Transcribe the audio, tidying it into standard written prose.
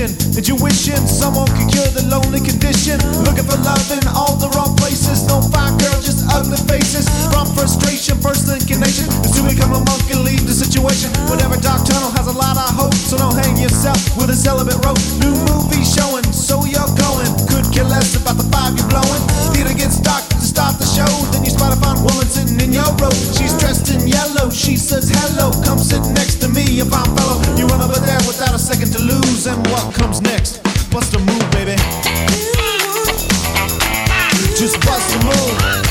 wishing, someone could cure the lonely condition. Looking for love in all the wrong places. No fine girl, just ugly faces. From frustration, first inclination is to become a monk and leave the situation. Whatever dark tunnel has a lot of hope, so don't hang yourself with a celibate rope. New movie showing, so you're going. Could care less about the vibe you're blowing. Theater gets dark to start the show. Then you spot a fine woman sitting in your row. She's dressed in yellow, she says hello. Come sit next to me, a fine fellow. You run over there without a second to lose. And what comes next? What's the move, baby? Just bust the move.